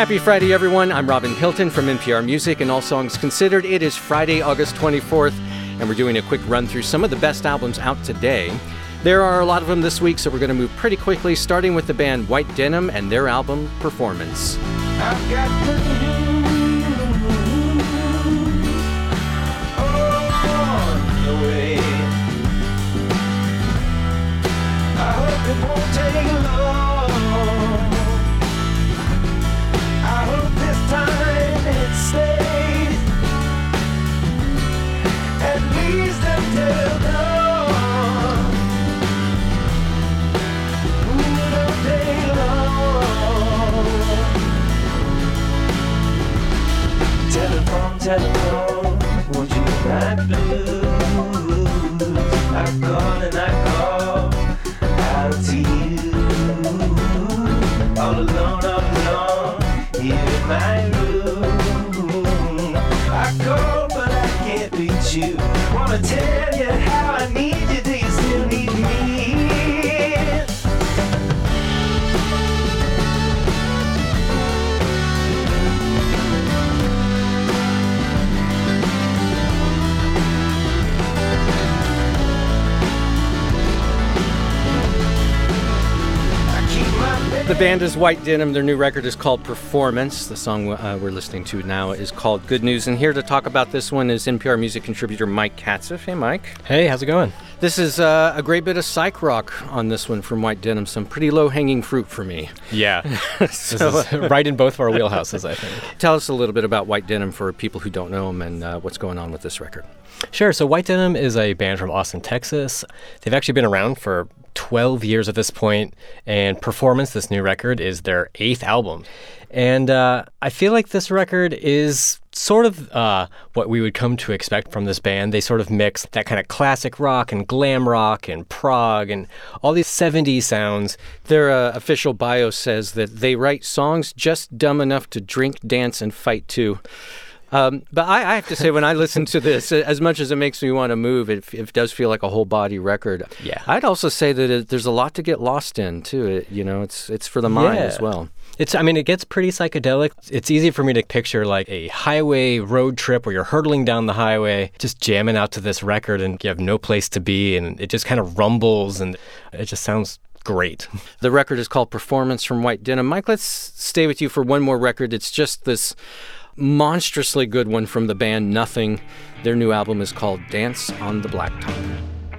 Happy Friday, everyone. I'm Robin Hilton from NPR Music and All Songs Considered. It is Friday, August 24th, and we're doing a quick run through some of the best albums out today. There are a lot of them this week, so we're going to move pretty quickly, starting with the band White Denim and their album, Performance. I've got the on the way. I hope it won't take long. I hope this time it stays at least until dawn. Ooh, all day long. Telephone, won't you not blue? I call and I call out to you. All alone, here in my room. I call but I can't reach you. Wanna tell you how I need you, do you still need me? The band is White Denim. Their new record is called Performance. The song we're listening to now is called Good News. And here to talk about this one is NPR Music contributor Mike Katzeff. Hey, Mike. Hey, how's it going? This is a great bit of psych rock on this one from White Denim. Some pretty low-hanging fruit for me. Yeah. This is right in both of our wheelhouses, I think. Tell us a little bit about White Denim for people who don't know them and what's going on with this record. Sure. So White Denim is a band from Austin, Texas. They've actually been around for 12 years at this point, and Performance, this new record, is their 8th album. And I feel like this record is sort of what we would come to expect from this band. They sort of mix that kind of classic rock and glam rock and prog and all these 70s sounds. Their official bio says that they write songs just dumb enough to drink, dance, and fight to. But I have to say, when I listen to this, as much as it makes me want to move, it does feel like a whole body record. Yeah. I'd also say that there's a lot to get lost in, too. It's for the mind as well. It gets pretty psychedelic. It's easy for me to picture like a highway road trip where you're hurtling down the highway, just jamming out to this record and you have no place to be, and it just kind of rumbles and it just sounds great. The record is called Performance from White Denim. Mike, let's stay with you for one more record. It's just this monstrously good one from the band Nothing. Their new album is called Dance on the Blacktop.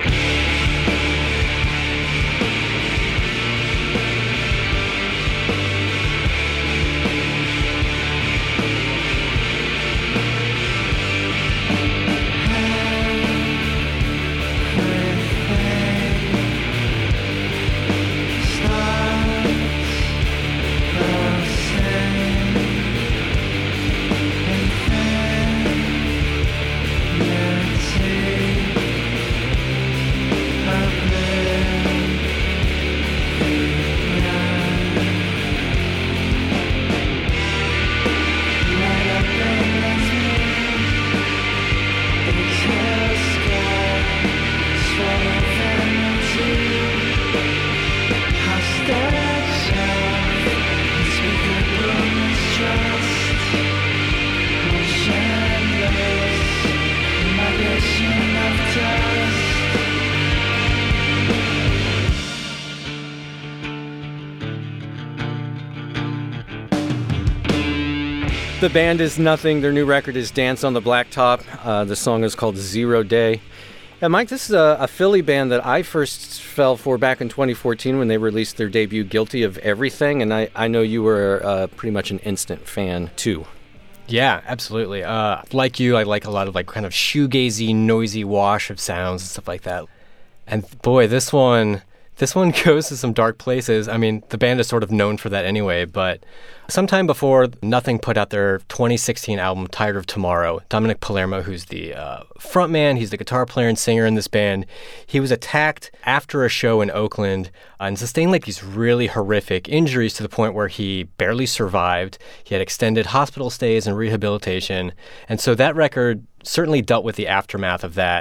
The band is Nothing. Their new record is Dance on the Blacktop. The song is called 0 Day. And Mike, this is a Philly band that I first fell for back in 2014 when they released their debut, Guilty of Everything. And I know you were pretty much an instant fan, too. Yeah, absolutely. Like you, I like a lot of like kind of shoegazy, noisy wash of sounds and stuff like that. And boy, this one goes to some dark places. I mean, the band is sort of known for that anyway, but sometime before Nothing put out their 2016 album, Tired of Tomorrow, Dominic Palermo, who's the frontman, he's the guitar player and singer in this band, he was attacked after a show in Oakland and sustained like these really horrific injuries to the point where he barely survived. He had extended hospital stays and rehabilitation. And so that record certainly dealt with the aftermath of that.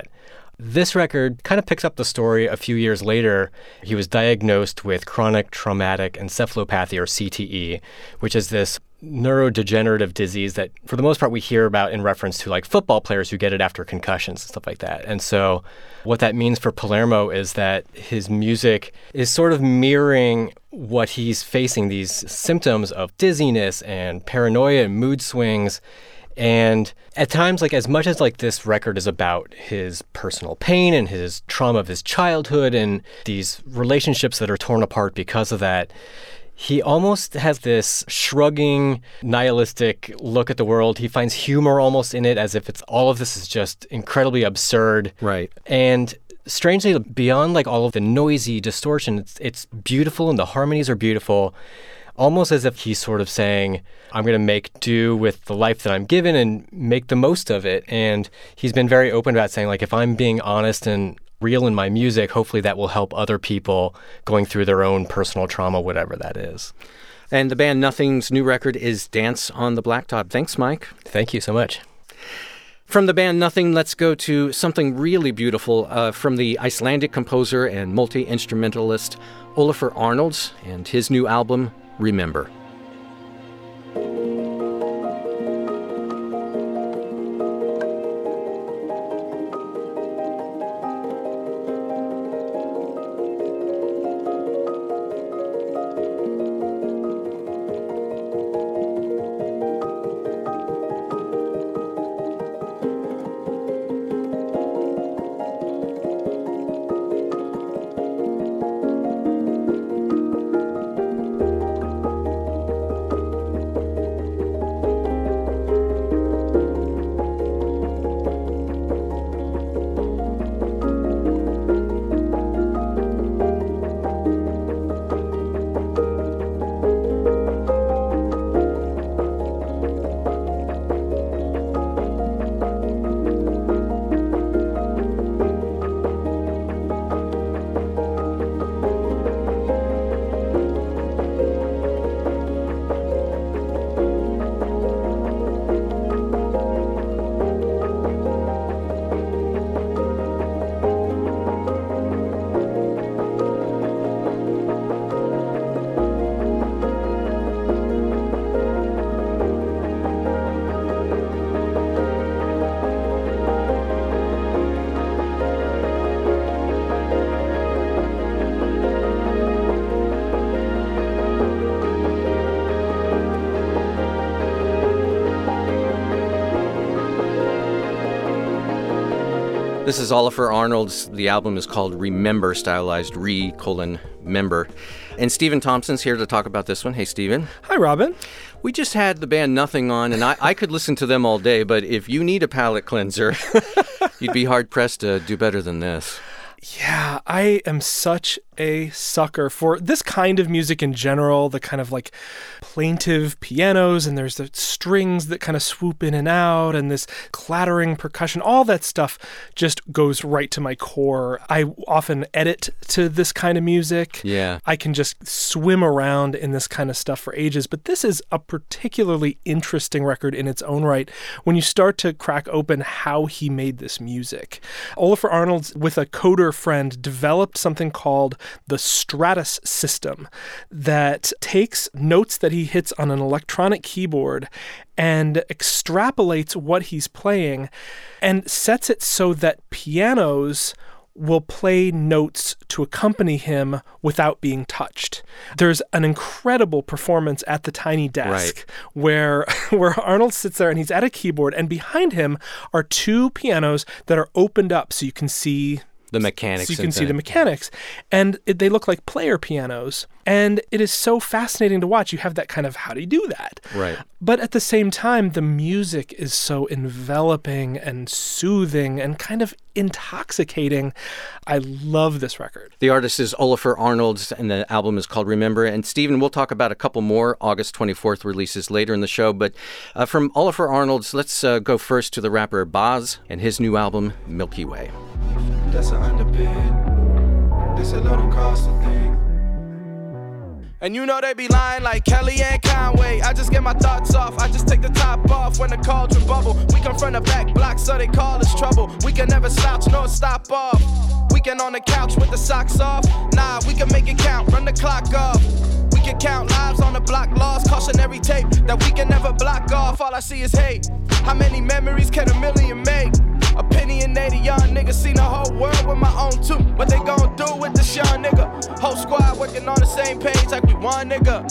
This record kind of picks up the story a few years later. He was diagnosed with chronic traumatic encephalopathy, or CTE, which is this neurodegenerative disease that, for the most part, we hear about in reference to like football players who get it after concussions and stuff like that. And so what that means for Palermo is that his music is sort of mirroring what he's facing, these symptoms of dizziness and paranoia and mood swings. And at times, like as much as like this record is about his personal pain and his trauma of his childhood and these relationships that are torn apart because of that, he almost has this shrugging, nihilistic look at the world. He finds humor almost in it, as if it's all of this is just incredibly absurd. Right. And strangely, beyond like all of the noisy distortion, it's beautiful and the harmonies are beautiful. Almost as if he's sort of saying, I'm going to make do with the life that I'm given and make the most of it. And he's been very open about saying, like, if I'm being honest and real in my music, hopefully that will help other people going through their own personal trauma, whatever that is. And the band Nothing's new record is Dance on the Blacktop. Thanks, Mike. Thank you so much. From the band Nothing, let's go to something really beautiful from the Icelandic composer and multi-instrumentalist Olafur Arnalds and his new album, Remember. This is Olafur Arnalds. The album is called Remember, stylized member. And Stephen Thompson's here to talk about this one. Hey, Stephen. Hi, Robin. We just had the band Nothing on, and I could listen to them all day, but if you need a palate cleanser, you'd be hard-pressed to do better than this. Yeah, I am such a sucker for this kind of music in general, the kind of like plaintive pianos, and there's the strings that kind of swoop in and out, and this clattering percussion. All that stuff just goes right to my core. I often edit to this kind of music. Yeah. I can just swim around in this kind of stuff for ages, but this is a particularly interesting record in its own right when you start to crack open how he made this music. Olafur Arnalds, with a coder friend, developed something called the Stratus system that takes notes that he hits on an electronic keyboard and extrapolates what he's playing and sets it so that pianos will play notes to accompany him without being touched. There's an incredible performance at the tiny desk where Arnold sits there and he's at a keyboard, and behind him are two pianos that are opened up so you can see the mechanics. So you can see the mechanics. And they look like player pianos. And it is so fascinating to watch. You have that kind of, how do you do that? Right. But at the same time, the music is so enveloping and soothing and kind of intoxicating. I love this record. The artist is Olafur Arnalds, and the album is called Remember. And Stephen, we'll talk about a couple more August 24th releases later in the show. But from Olafur Arnalds, let's go first to the rapper Baz and his new album, Milky Way. That's an underbid. This a little cost a thing. And you know they be lying like Kelly and Conway. I just get my thoughts off. I just take the top off when the cauldron bubble. We come from the back block. block, so they call us trouble. We can never slouch nor stop off. Weekend on the couch with the socks off. Nah, we can make it count, run the clock off. We can count lives on the block, lost cautionary tape that we can never block off. All I see is hate. How many memories can a million make? Opinionated young nigga, seen the whole world with my own too. What they gon' do with this young nigga? Whole squad working on the same page like we one nigga.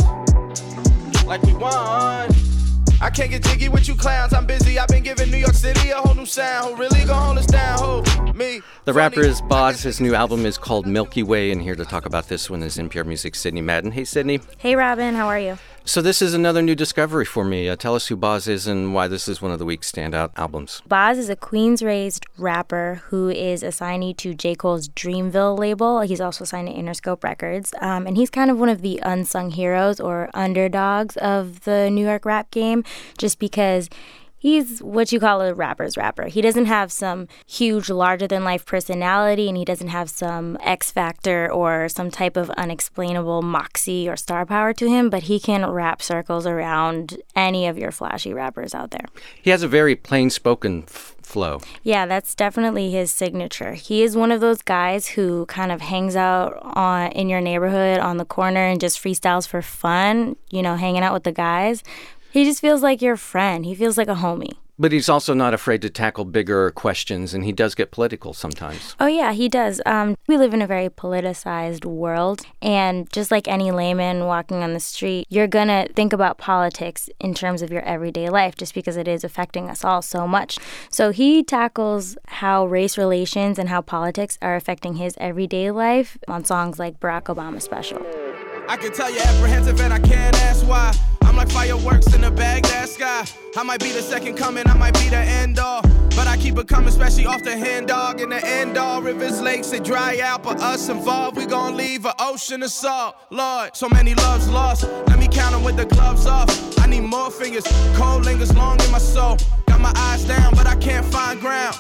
Like we won. I can't get jiggy with you clowns, I'm busy. I've been giving New York City a whole new sound. Who really gon' hold us down? Who? Me. The rapper is Boz. His new album is called Milky Way, and here to talk about this one is NPR Music's Sydney Madden. Hey, Sydney. Hey, Robin. How are you? So this is another new discovery for me. Tell us who Boz is and why this is one of the week's standout albums. Boz is a Queens-raised rapper who is assignee to J. Cole's Dreamville label. He's also signed to Interscope Records. And he's kind of one of the unsung heroes or underdogs of the New York rap game, just because he's what you call a rapper's rapper. He doesn't have some huge, larger-than-life personality, and he doesn't have some X factor or some type of unexplainable moxie or star power to him, but he can wrap circles around any of your flashy rappers out there. He has a very plain-spoken flow. Yeah, that's definitely his signature. He is one of those guys who kind of hangs out in your neighborhood on the corner and just freestyles for fun, you know, hanging out with the guys. He just feels like your friend. He feels like a homie. But he's also not afraid to tackle bigger questions, and he does get political sometimes. Oh, yeah, he does. We live in a very politicized world, and just like any layman walking on the street, you're going to think about politics in terms of your everyday life, just because it is affecting us all so much. So he tackles how race relations and how politics are affecting his everyday life on songs like Barack Obama Special. I can tell you're apprehensive and I can't ask why. I'm like fireworks in the Baghdad sky. I might be the second coming, I might be the end all. But I keep it coming, especially off the hand dog. In the end all, rivers, lakes, they dry out. But us involved, we gon' leave an ocean of salt. Lord, so many loves lost. Let me count them with the gloves off. I need more fingers, cold lingers long in my soul. Got my eyes down, but I can't find ground.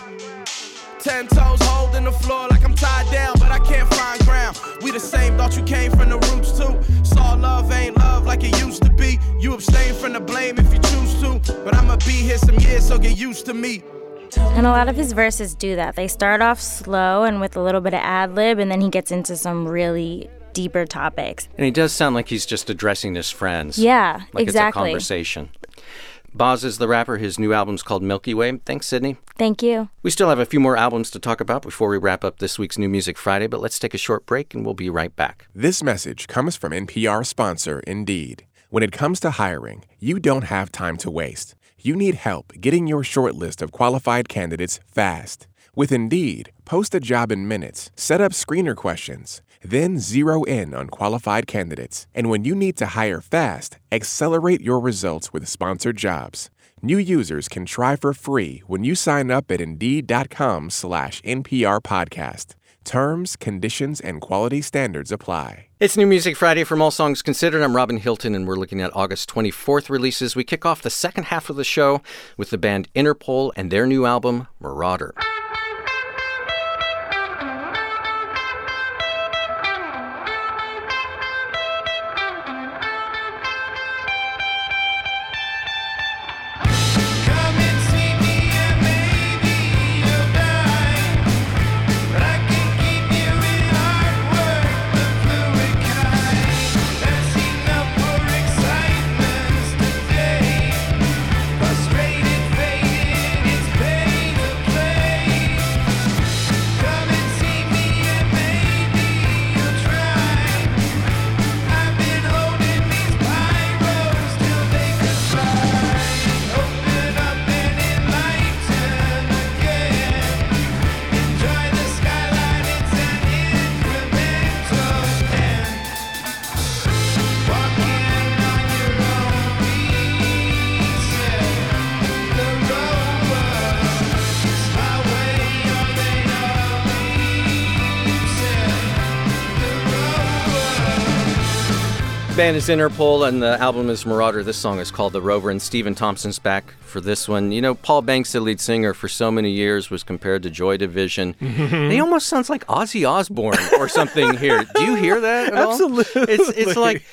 10 toes holding the floor like I'm tied down, but I can't find ground. We the same, thought you came from the roots too. Saw love ain't love like it used to be. You abstain from the blame if you choose to. But I'ma be here some years, so get used to me. And a lot of his verses do that. They start off slow and with a little bit of ad-lib, and then he gets into some really deeper topics. And he does sound like he's just addressing his friends. Yeah, like exactly. It's a conversation. Boz is the rapper. His new album's called Milky Way. Thanks, Sydney. Thank you. We still have a few more albums to talk about before we wrap up this week's New Music Friday, but let's take a short break and we'll be right back. This message comes from NPR sponsor Indeed. When it comes to hiring, you don't have time to waste. You need help getting your short list of qualified candidates fast. With Indeed, post a job in minutes, set up screener questions, then zero in on qualified candidates. And when you need to hire fast, accelerate your results with sponsored jobs. New users can try for free when you sign up at Indeed.com/NPR podcast. Terms, conditions, and quality standards apply. It's New Music Friday from All Songs Considered. I'm Robin Hilton, and we're looking at August 24th releases. We kick off the second half of the show with the band Interpol and their new album, Marauder. The band is Interpol and the album is Marauder. This song is called The Rover, and Stephen Thompson's back for this one. You know, Paul Banks, the lead singer, for so many years was compared to Joy Division. He almost sounds like Ozzy Osbourne or something here. Do you hear that at all? Absolutely. It's like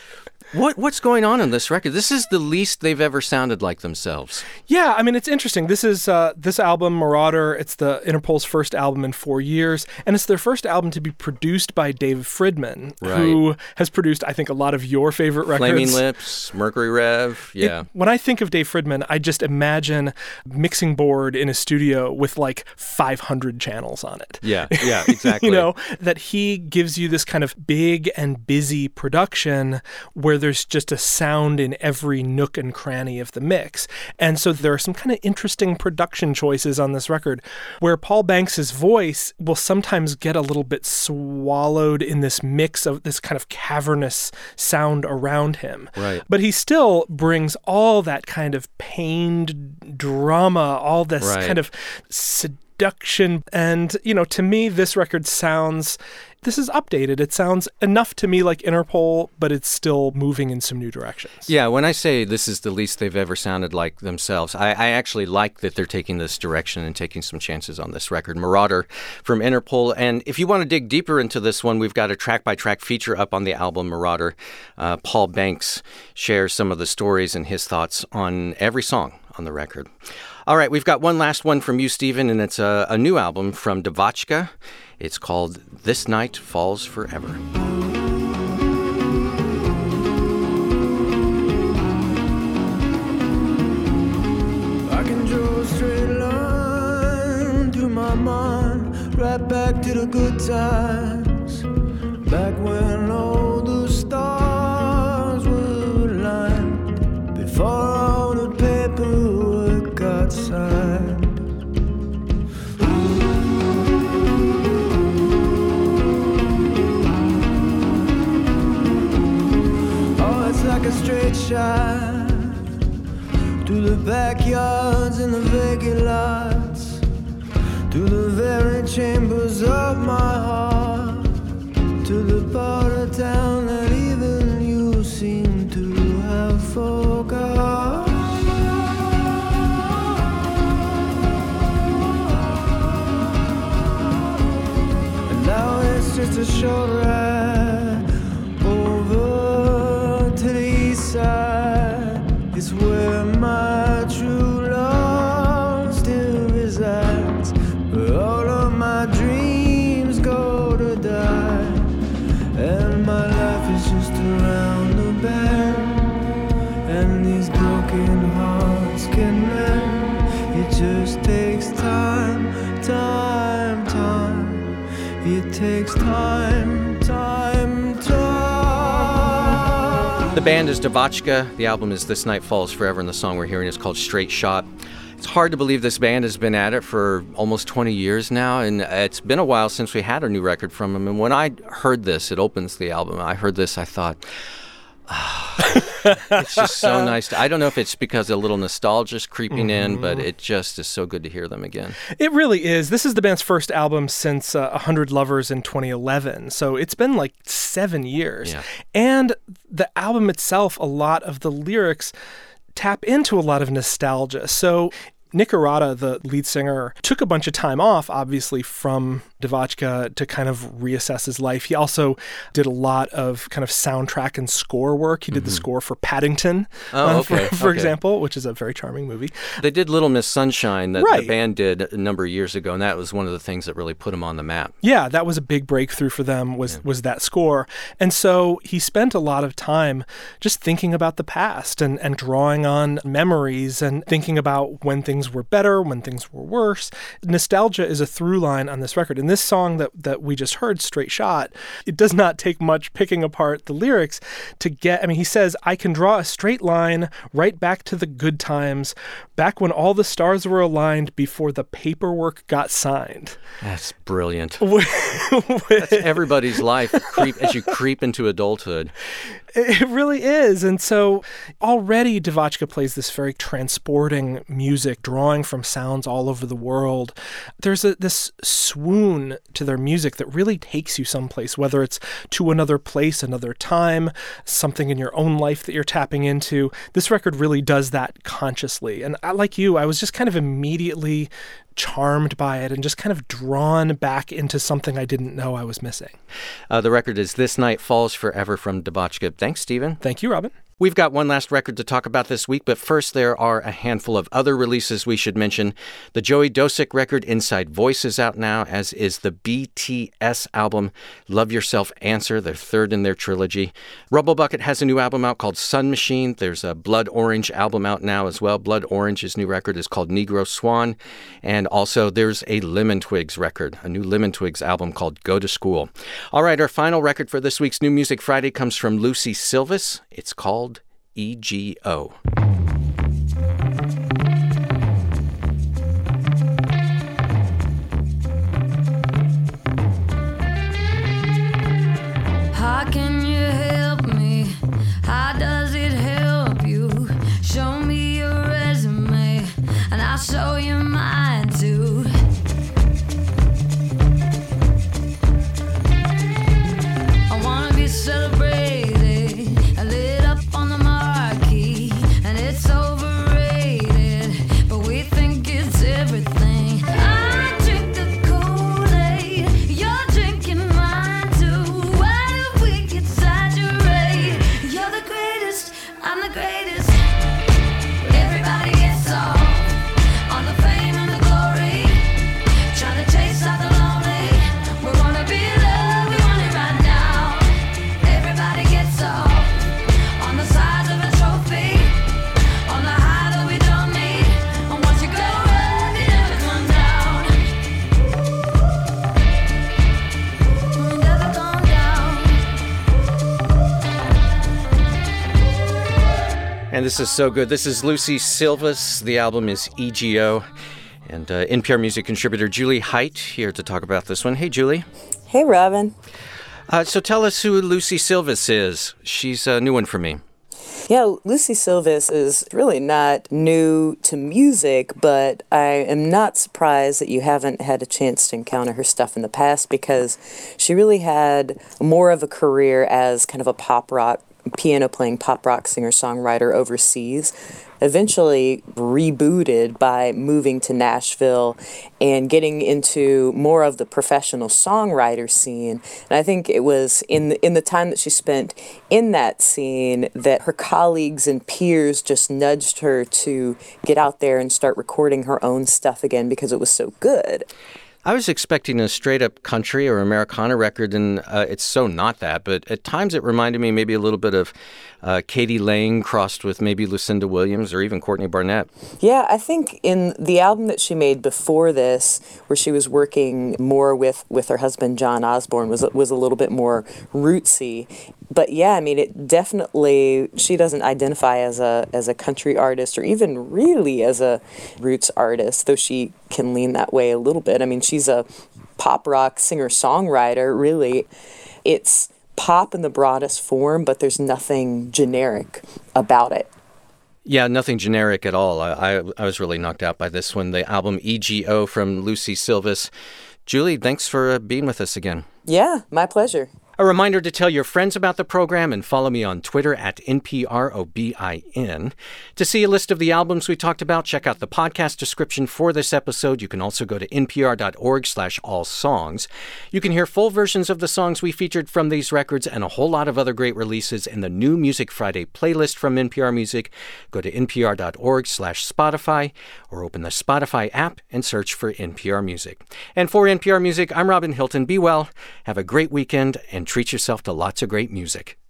What's going on in this record? This is the least they've ever sounded like themselves. Yeah, I mean, it's interesting. This is this album, Marauder. It's the Interpol's first album in 4 years, and it's their first album to be produced by Dave Fridman, who has produced, I think, a lot of your favorite records. Flaming Lips, Mercury Rev, yeah. When I think of Dave Fridman, I just imagine mixing board in a studio with like 500 channels on it. Yeah, exactly. You know, that he gives you this kind of big and busy production where there's just a sound in every nook and cranny of the mix. And so there are some kind of interesting production choices on this record where Paul Banks's voice will sometimes get a little bit swallowed in this mix of this kind of cavernous sound around him. Right. But he still brings all that kind of pained drama, all this kind of seduction. And, you know, to me, this record sounds, this is updated. It sounds enough to me like Interpol, but it's still moving in some new directions. Yeah, when I say this is the least they've ever sounded like themselves, I actually like that they're taking this direction and taking some chances on this record. Marauder from Interpol. And if you want to dig deeper into this one, we've got a track-by-track feature up on the album Marauder. Paul Banks shares some of the stories and his thoughts on every song on the record. All right, we've got one last one from you, Stephen, and it's a new album from Devotchka. It's called This Night Falls Forever. I can draw a straight line through my mind, right back to the good times, back when all the stars were aligned, before all the paperwork got signed. Oh, it's like a straight shot to the backyards and the vacant lots, to the very chambers of my heart, to the part of town that even you seem to have forgot. And now it's just a short ride over to the east side. It's where my true love still resides, where all of my dreams go to die, and my life is just around the bend, and these broken hearts can mend. It just takes time. It takes time. The band is Devotchka. The album is This Night Falls Forever, and the song we're hearing is called Straight Shot. It's hard to believe this band has been at it for almost 20 years now, and it's been a while since we had a new record from them. And when I heard this, it opens the album, I heard this, I thought, it's just so nice. I don't know if it's because a little nostalgia's creeping in, but it just is so good to hear them again. It really is. This is the band's first album since 100 Lovers in 2011. So it's been like 7 years. Yeah. And the album itself, a lot of the lyrics tap into a lot of nostalgia. So Nick Arata, the lead singer, took a bunch of time off, obviously, from Devotchka to kind of reassess his life. He also did a lot of kind of soundtrack and score work. He did the score for Paddington, for example, which is a very charming movie. They did Little Miss Sunshine that the band did a number of years ago, and that was one of the things that really put them on the map. Yeah, that was a big breakthrough for them, was that score. And so he spent a lot of time just thinking about the past and drawing on memories and thinking about when things were better, when things were worse. Nostalgia is a through line on this record. And this song that we just heard, Straight Shot, it does not take much picking apart the lyrics to get, I mean, he says, I can draw a straight line right back to the good times, back when all the stars were aligned before the paperwork got signed. That's brilliant. That's everybody's life as you creep into adulthood. It really is. And so already Devotchka plays this very transporting music, drawing from sounds all over the world. There's this swoon to their music that really takes you someplace, whether it's to another place, another time, something in your own life that you're tapping into. This record really does that consciously. And like you, I was just kind of immediately charmed by it and just kind of drawn back into something I didn't know I was missing. The record is This Night Falls Forever from Debauchka. Thanks, Stephen. Thank you, Robin. We've got one last record to talk about this week, but first there are a handful of other releases we should mention. The Joey Dosick record Inside Voice is out now, as is the BTS album Love Yourself Answer, their third in their trilogy. Rubble Bucket has a new album out called Sun Machine. There's a Blood Orange album out now as well. Blood Orange's new record is called Negro Swan. And also there's a Lemon Twigs record, a new Lemon Twigs album called Go to School. All right, our final record for this week's New Music Friday comes from Lucy Silvis. It's called EGO. How can you help me? How does it help you? Show me your resume and I'll show you mine too. I wanna be celebrated. And this is so good. This is Lucy Silvis. The album is EGO. And NPR Music contributor Julie Height here to talk about this one. Hey, Julie. Hey, Robin. So tell us who Lucy Silvis is. She's a new one for me. Yeah, Lucy Silvis is really not new to music, but I am not surprised that you haven't had a chance to encounter her stuff in the past, because she really had more of a career as kind of a pop rock, piano-playing pop rock singer-songwriter overseas, eventually rebooted by moving to Nashville and getting into more of the professional songwriter scene. And I think it was in the time that she spent in that scene that her colleagues and peers just nudged her to get out there and start recording her own stuff again because it was so good. I was expecting a straight-up country or Americana record, and it's so not that. But at times it reminded me maybe a little bit of Katie Lang crossed with maybe Lucinda Williams or even Courtney Barnett. Yeah, I think in the album that she made before this, where she was working more with her husband John Osborne, was a little bit more rootsy. But yeah, I mean, it definitely, she doesn't identify as a country artist or even really as a roots artist, though she can lean that way a little bit. I mean, she's a pop rock singer-songwriter, really. It's pop in the broadest form, but there's nothing generic about it. Yeah, nothing generic at all. I was really knocked out by this one, the album EGO from Lucy Silvis. Julie, thanks for being with us again. Yeah, my pleasure. A reminder to tell your friends about the program and follow me on Twitter at NPROBIN. To see a list of the albums we talked about, check out the podcast description for this episode. You can also go to npr.org/allsongs. You can hear full versions of the songs we featured from these records and a whole lot of other great releases in the New Music Friday playlist from NPR Music. Go to npr.org/Spotify or open the Spotify app and search for NPR Music. And for NPR Music, I'm Robin Hilton. Be well, have a great weekend, and treat yourself to lots of great music.